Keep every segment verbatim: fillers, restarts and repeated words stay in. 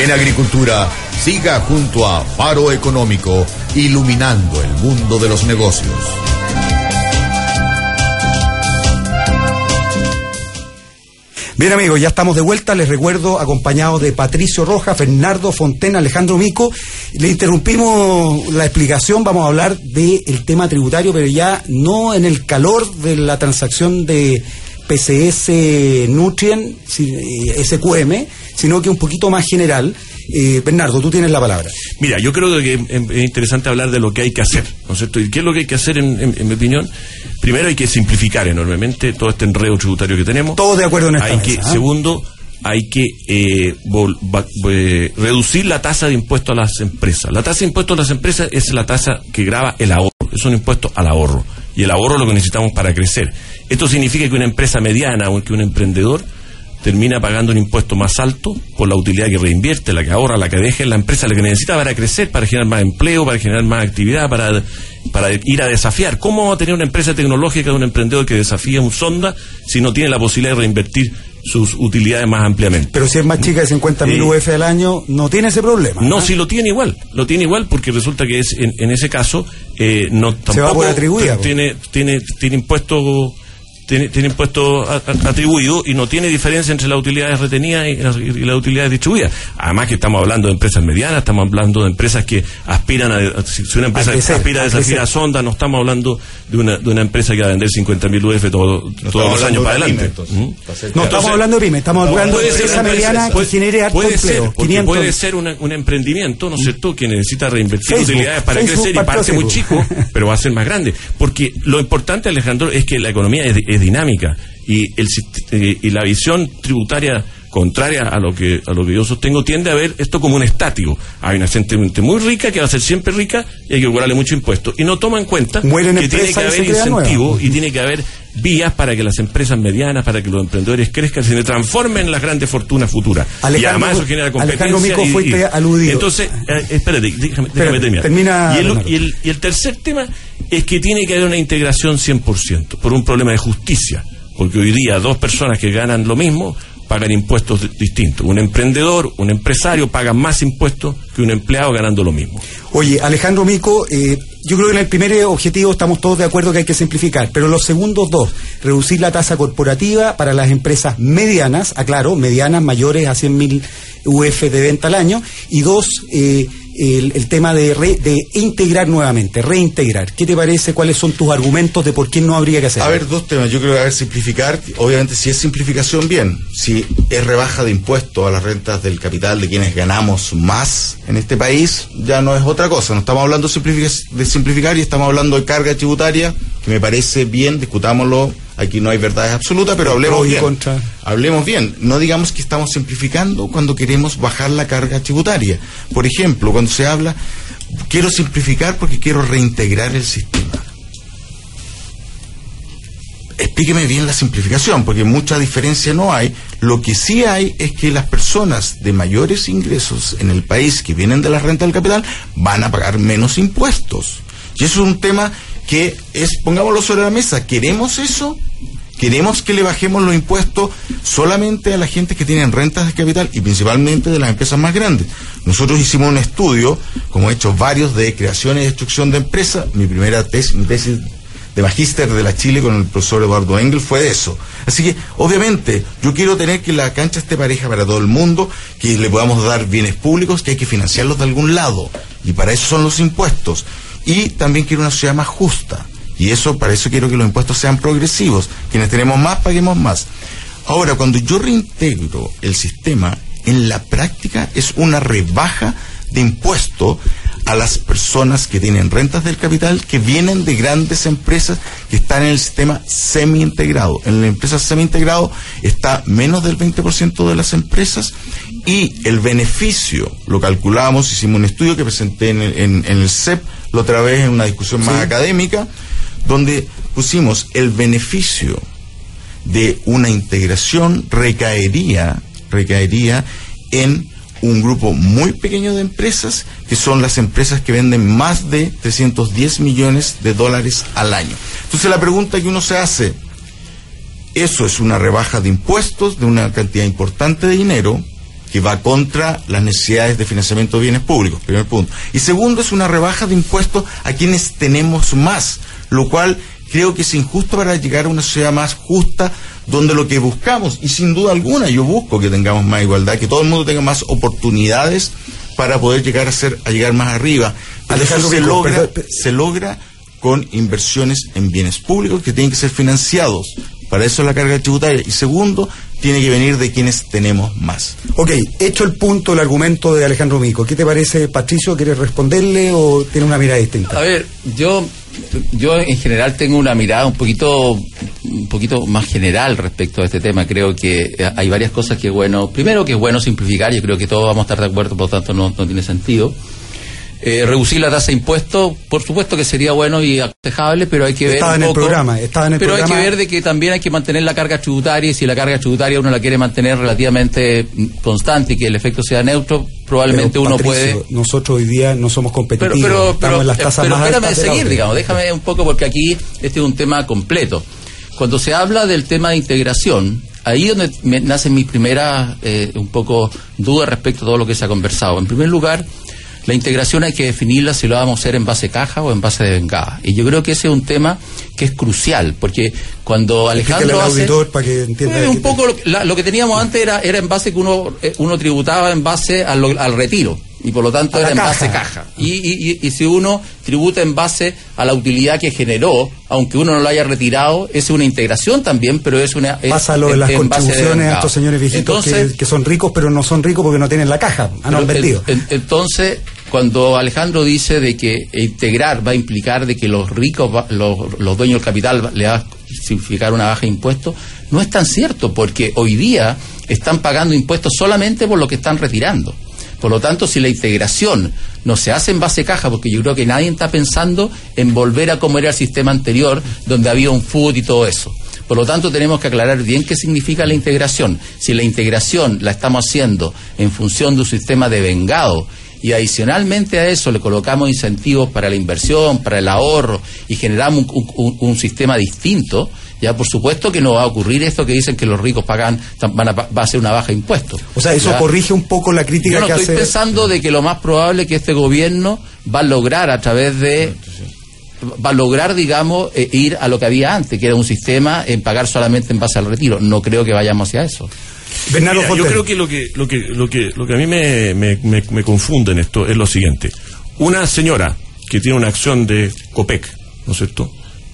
En agricultura, siga junto a Faro Económico, iluminando el mundo de los negocios. Bien, amigos, ya estamos de vuelta. Les recuerdo, acompañados de Patricio Rojas, Fernando Fontena, Alejandro Mico. Le interrumpimos la explicación, vamos a hablar del tema tributario, pero ya no en el calor de la transacción de P C S Nutrien, S Q M, sino que un poquito más general. Eh, Bernardo, tú tienes la palabra. Mira, yo creo que es interesante hablar de lo que hay que hacer, ¿no es cierto? ¿Y qué es lo que hay que hacer, en, en, en mi opinión? Primero, hay que simplificar enormemente todo este enredo tributario que tenemos. Todos de acuerdo en esta hay mesa, que, ¿eh? Segundo, hay que eh, vol, va, eh, reducir la tasa de impuesto a las empresas. La tasa de impuesto a las empresas es la tasa que grava el ahorro, es un impuesto al ahorro, y el ahorro es lo que necesitamos para crecer. Esto significa que una empresa mediana o que un emprendedor termina pagando un impuesto más alto por la utilidad que reinvierte, la que ahorra, la que deja en la empresa, la que necesita para crecer, para generar más empleo, para generar más actividad, para, para ir a desafiar. ¿Cómo vamos a tener una empresa tecnológica de un emprendedor que desafía un sonda si no tiene la posibilidad de reinvertir sus utilidades más ampliamente? Pero si es más chica de cincuenta mil eh, U F al año, no tiene ese problema. No, ¿eh? Si lo tiene igual, lo tiene igual porque resulta que es en, en ese caso eh, no tampoco se va a poder atribuir, tiene, tiene, tiene impuesto... Tiene, tiene impuesto a, a, atribuido y no tiene diferencia entre las utilidades retenidas y las, y las utilidades distribuidas. Además que estamos hablando de empresas medianas, estamos hablando de empresas que aspiran a... Si una empresa a crecer, aspira a desafiar a sonda, no estamos hablando de una, de una empresa que va a vender cincuenta mil U F todo, no todos los años para adelante. ¿Mm? No entonces, estamos hablando de pyme, estamos no, hablando de empresa mediana que genere harto puede empleo. Ser, quinientos puede ser una, un emprendimiento, ¿no es cierto?, que necesita reinvertir Facebook, utilidades para Facebook, crecer y parte muy chico, pero va a ser más grande. Porque lo importante, Alejandro, es que la economía es, es dinámica. Y, el, y la visión tributaria contraria a lo que a lo que yo sostengo tiende a ver esto como un estático. Hay una gente muy rica que va a ser siempre rica y hay que cobrarle mucho impuesto. Y no toma en cuenta Mueren que tiene que haber incentivos y tiene que haber vías para que las empresas medianas, para que los emprendedores crezcan, se transformen en las grandes fortunas futuras. Alejandro, y además eso genera competencia. Alejandro Mico, y, fuiste y, aludido. Entonces, eh, espérate, déjame, espérate, déjame terminar. Termina, y, el, y, el, y el tercer tema es que tiene que haber una integración cien por ciento por un problema de justicia. Porque hoy día dos personas que ganan lo mismo pagan impuestos distintos. Un emprendedor, un empresario paga más impuestos que un empleado ganando lo mismo. Oye, Alejandro Mico, eh, yo creo que en el primer objetivo estamos todos de acuerdo que hay que simplificar, pero los segundos dos, reducir la tasa corporativa para las empresas medianas, aclaro, medianas mayores a cien mil U F de venta al año, y dos, eh, el, el tema de, re, de integrar nuevamente, reintegrar. ¿Qué te parece? ¿Cuáles son tus argumentos de por qué no habría que hacerlo? A ver, dos temas. Yo creo que a ver, simplificar, obviamente si es simplificación, bien. Si es rebaja de impuestos a las rentas del capital de quienes ganamos más en este país, ya no es otra cosa. No estamos hablando de simplificar y estamos hablando de carga tributaria, que me parece bien, discutámoslo. Aquí no hay verdades absolutas, pero hablemos bien. Contra. Hablemos bien. No digamos que estamos simplificando cuando queremos bajar la carga tributaria. Por ejemplo, cuando se habla, quiero simplificar porque quiero reintegrar el sistema. Explíqueme bien la simplificación, porque mucha diferencia no hay. Lo que sí hay es que las personas de mayores ingresos en el país que vienen de la renta del capital van a pagar menos impuestos. Y eso es un tema que es, pongámoslo sobre la mesa, ¿queremos eso? ¿Queremos que le bajemos los impuestos solamente a la gente que tienen rentas de capital y principalmente de las empresas más grandes? Nosotros hicimos un estudio, como he hecho varios, de creación y destrucción de empresas. Mi primera tesis, mi tesis de magíster de la Chile con el profesor Eduardo Engel fue de eso. Así que, obviamente, yo quiero tener que la cancha esté pareja para todo el mundo, que le podamos dar bienes públicos, que hay que financiarlos de algún lado, y para eso son los impuestos. Y también quiero una sociedad más justa, y eso, para eso quiero que los impuestos sean progresivos. Quienes tenemos más, paguemos más. Ahora, cuando yo reintegro el sistema, en la práctica es una rebaja de impuesto a las personas que tienen rentas del capital, que vienen de grandes empresas que están en el sistema semi-integrado. En la empresa semi-integrado está menos del veinte por ciento de las empresas, y el beneficio, lo calculamos, hicimos un estudio que presenté en el, en, en el C E P, la otra vez en una discusión más sí. académica, donde pusimos el beneficio de una integración recaería, recaería en un grupo muy pequeño de empresas, que son las empresas que venden más de trescientos diez millones de dólares al año. Entonces la pregunta que uno se hace, ¿eso es una rebaja de impuestos de una cantidad importante de dinero? que va contra las necesidades de financiamiento de bienes públicos, primer punto. Y segundo, es una rebaja de impuestos a quienes tenemos más, lo cual creo que es injusto para llegar a una sociedad más justa, donde lo que buscamos, y sin duda alguna yo busco que tengamos más igualdad, que todo el mundo tenga más oportunidades para poder llegar a ser a llegar más arriba. Pero eso se logra, se logra con inversiones en bienes públicos que tienen que ser financiados. Para eso es la carga tributaria. Y segundo, tiene que venir de quienes tenemos más. Ok, hecho el punto, el argumento de Alejandro Mico, ¿qué te parece, Patricio? ¿Quieres responderle o tiene una mirada distinta? A ver, yo yo en general tengo una mirada un poquito un poquito más general respecto a este tema. Creo que hay varias cosas que es bueno. Primero, que es bueno simplificar. Yo creo que todos vamos a estar de acuerdo, por lo tanto no, no tiene sentido. Eh, reducir la tasa de impuestos, por supuesto que sería bueno y aconsejable, pero hay que ver estaba un en poco, el programa, estaba en el pero programa. hay que ver de que también hay que mantener la carga tributaria, y si la carga tributaria uno la quiere mantener relativamente constante y que el efecto sea neutro, probablemente pero, uno Patricio, puede. Nosotros hoy día no somos competitivos, pero, pero, estamos pero, en las tasas pero más espérame altas de seguir, la digamos, déjame un poco, porque aquí este es un tema completo. Cuando se habla del tema de integración, ahí es donde me nacen mis primeras eh, un poco dudas respecto a todo lo que se ha conversado. En primer lugar, la integración hay que definirla si lo vamos a hacer en base caja o en base de vengada. Y yo creo que ese es un tema que es crucial, porque cuando Alejandro hace... auditor para que entienda eh, un que poco lo, la, lo que teníamos antes era, era en base que uno, eh, uno tributaba en base a lo, al retiro, y por lo tanto era en caja. base caja. Y, y, y, y si uno tributa en base a la utilidad que generó, aunque uno no lo haya retirado, es una integración también, pero es una... Es, pasa lo de en, las en contribuciones a estos señores viejitos. Entonces, que, que son ricos, pero no son ricos porque no tienen la caja, han invertido. Entonces, cuando Alejandro dice de que integrar va a implicar de que los ricos, los, los dueños del capital le va a significar una baja de impuestos, no es tan cierto, porque hoy día están pagando impuestos solamente por lo que están retirando. Por lo tanto, si la integración no se hace en base caja, porque yo creo que nadie está pensando en volver a como era el sistema anterior, donde había un F U D y todo eso. Por lo tanto, tenemos que aclarar bien qué significa la integración. Si la integración la estamos haciendo en función de un sistema de vengado, y adicionalmente a eso le colocamos incentivos para la inversión, para el ahorro, y generamos un, un, un sistema distinto, ya por supuesto que no va a ocurrir esto que dicen que los ricos pagan, van a, va a ser una baja de impuestos. O sea, eso ¿ya? Corrige un poco la crítica Yo no que estoy hace... pensando de que lo más probable es que este gobierno va a lograr a través de... va a lograr, digamos, eh, ir a lo que había antes, que era un sistema en pagar solamente en base al retiro. No creo que vayamos hacia eso. Mira, yo creo que lo que lo que lo que lo que a mí me, me, me, me confunde en esto es lo siguiente: una señora que tiene una acción de Copec, ¿no es cierto?,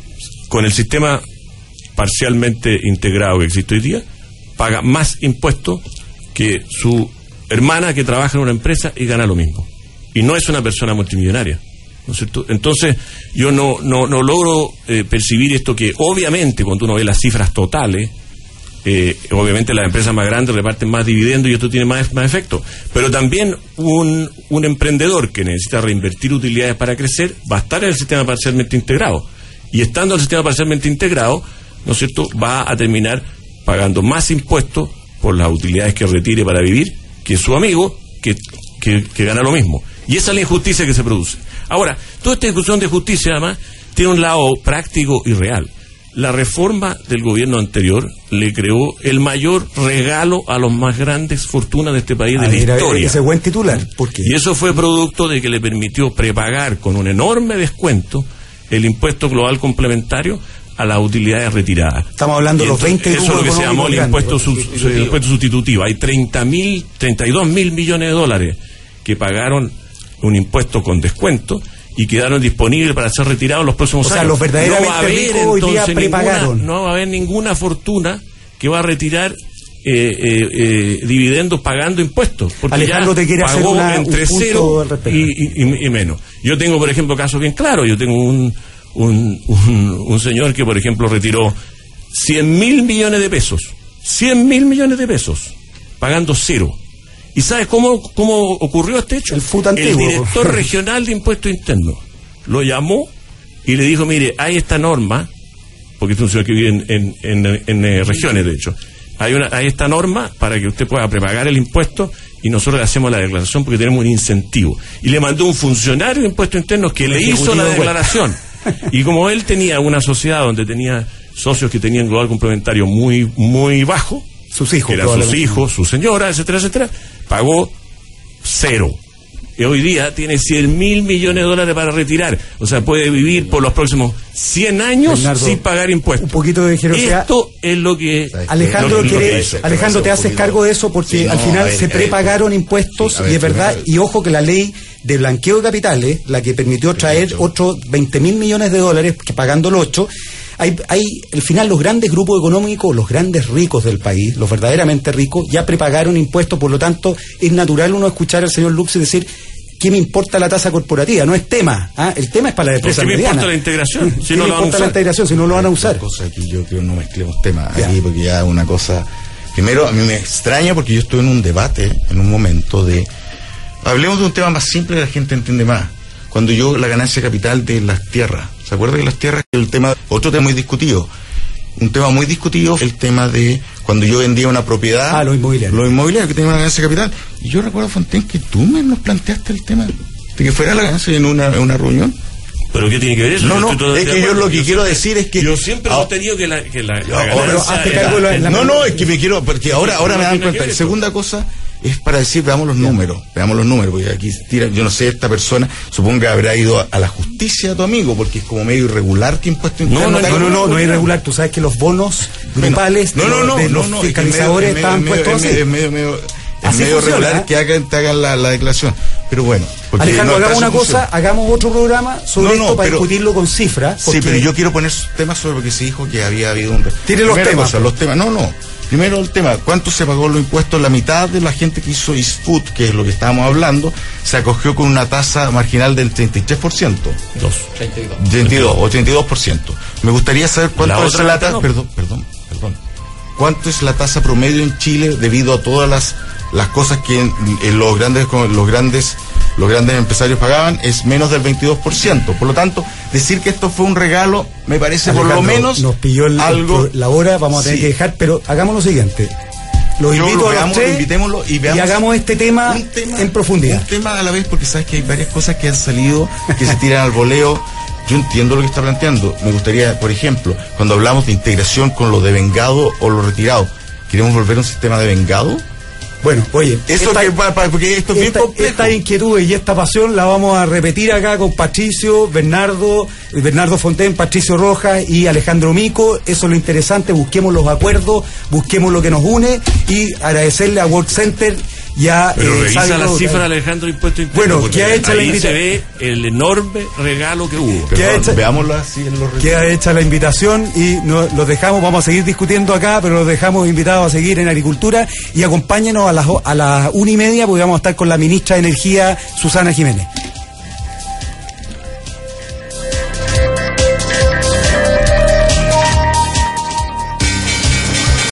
con el sistema parcialmente integrado que existe hoy día, paga más impuestos que su hermana que trabaja en una empresa y gana lo mismo, y no es una persona multimillonaria, ¿no es cierto? Entonces yo no no no logro eh, percibir esto, que obviamente cuando uno ve las cifras totales, Eh, obviamente las empresas más grandes reparten más dividendos y esto tiene más, más efecto, pero también un, un emprendedor que necesita reinvertir utilidades para crecer va a estar en el sistema parcialmente integrado, y estando en el sistema parcialmente integrado, ¿no es cierto?, va a terminar pagando más impuestos por las utilidades que retire para vivir que su amigo que, que, que gana lo mismo, y esa es la injusticia que se produce. Ahora, toda esta discusión de justicia además tiene un lado práctico y real. La reforma del gobierno anterior le creó el mayor regalo a los más grandes fortunas de este país ah, de la mira, historia. Ese buen titular. ¿Por qué? Y eso fue producto de que le permitió prepagar con un enorme descuento el impuesto global complementario a las utilidades retiradas. Estamos hablando de los veinte. Eso es lo que se llamó el impuesto, sub, sustitutivo. el impuesto sustitutivo. Hay treinta mil, treinta y dos mil millones de dólares que pagaron un impuesto con descuento y quedaron disponibles para ser retirados los próximos años. O sea, los verdaderamente no va a haber, ricos hoy día prepagaron. Ninguna, no va a haber ninguna fortuna que va a retirar eh, eh, eh, dividendos pagando impuestos. Porque Alejandro ya te quiere hacer una, entre un punto cero al respecto. Y, y, y menos. Yo tengo, por ejemplo, casos bien claros. Yo tengo un, un, un, un señor que, por ejemplo, retiró cien mil millones de pesos. cien mil millones de pesos, pagando cero. ¿Y sabes cómo, cómo ocurrió este hecho? El, el director regional de Impuestos Internos lo llamó y le dijo: mire, hay esta norma, porque es un señor que vive en, en, en, en, en regiones, de hecho, hay, una, hay esta norma para que usted pueda prepagar el impuesto y nosotros le hacemos la declaración porque tenemos un incentivo. Y le mandó un funcionario de Impuestos Internos que le hizo la declaración. Y como él tenía una sociedad donde tenía socios que tenían global complementario muy, muy bajo, sus hijos, que eran sus hijos, su señora, etcétera, etcétera, pagó cero. Y hoy día tiene cien mil millones de dólares para retirar. O sea, puede vivir por los próximos cien años Bernardo, sin pagar impuestos. Un poquito de generosidad. Esto es lo que... Alejandro, lo, lo quiere, que Alejandro, te haces cargo de eso porque sí, no, al final ver, se prepagaron impuestos sí, ver, y es verdad, y ojo que la ley de blanqueo de capitales, la que permitió traer otros veinte mil millones de dólares, que pagando los ocho, hay, hay, al final los grandes grupos económicos, los grandes ricos del país, los verdaderamente ricos, ya prepagaron impuestos, por lo tanto, es natural uno escuchar al señor Lux y decir, ¿qué me importa la tasa corporativa? No es tema, ¿ah? El tema es para la empresa mediana. ¿Qué me importa la integración? Si no me importa la integración si no lo van a usar? Cosa aquí yo creo no mezclemos temas aquí porque ya una cosa. Primero, a mí me extraña porque yo estoy en un debate, en un momento de. Hablemos de un tema más simple que la gente entiende más. Cuando yo la ganancia capital de las tierras. ¿Se acuerda que las tierras el tema, otro tema muy discutido? Un tema muy discutido, el tema de cuando yo vendía una propiedad. Ah, lo inmobiliario. Lo inmobiliario, que tenía una ganancia capital. Y yo recuerdo, Fontaine, que tú me nos planteaste el tema de que fuera la ganancia en una, en una reunión. ¿Pero qué tiene que ver eso? No, no, es que yo lo que yo quiero decir es que... Yo siempre he sostenido que la, que la, yo, la ganancia... Era, la, la, no, no, es que me quiero... Porque ahora, ahora me dan cuenta. La segunda cosa es para decir, veamos los números, veamos los números, porque aquí tira, yo no sé, esta persona, supongo que habrá ido a, a la justicia tu amigo, porque es como medio irregular que impuesto interno. No, no, no, no, no, no es irregular, tú sabes que los bonos grupales no, no, no, de los no, no, fiscalizadores estaban puestos así. Es medio, medio, es medio regular ¿eh? que hagan, te hagan la, la declaración, pero bueno. Alejandro, no, hagamos una cosa, hagamos otro programa sobre no, no, esto para pero, discutirlo con cifras. Sí, pero yo quiero poner temas sobre lo que se dijo que había habido un... Tiene los temas. Cosa, los temas, no, no. Primero el tema, ¿cuánto se pagó los impuestos? La mitad de la gente que hizo ISFUT, que es lo que estábamos hablando, se acogió con una tasa marginal del treinta y tres por ciento. Dos. treinta y dos. treinta y dos, o treinta y dos por ciento. Me gustaría saber cuánto la es la tasa... No. Perdón, perdón, perdón. ¿Cuánto es la tasa promedio en Chile debido a todas las, las cosas que en, en los grandes los grandes los grandes empresarios pagaban? Es menos del veintidós por ciento. Por lo tanto, decir que esto fue un regalo me parece Alejandro, por lo menos nos pilló el, algo el, la hora, vamos a tener sí. que dejar, pero hagamos lo siguiente. Los Yo invito lo a veamos, los tres invitémoslo y, veamos y hagamos este tema, tema en profundidad. Un tema a la vez, porque sabes que hay varias cosas que han salido que se tiran al voleo. Yo entiendo lo que está planteando. Me gustaría, por ejemplo, cuando hablamos de integración con lo devengado o lo retirado, ¿queremos volver a un sistema devengado? Bueno, oye, eso esta, que, porque esto es esta, bien complejo. Esta inquietud y esta pasión la vamos a repetir acá con Patricio, Bernardo, Bernardo Fontaine, Patricio Rojas y Alejandro Mico. Eso es lo interesante, busquemos los acuerdos, busquemos lo que nos une y agradecerle a World Center ya. Pero eh, revisa las lo, cifras, Alejandro, impuesto interno. Bueno, ¿qué ha hecho la invitación? Se ve el enorme regalo que hubo. Hecha, veámoslo así en los queda hecha la invitación y nos, los dejamos, vamos a seguir discutiendo acá, pero los dejamos invitados a seguir en Agricultura y acompáñenos a las, a las una y media porque vamos a estar con la ministra de Energía, Susana Jiménez.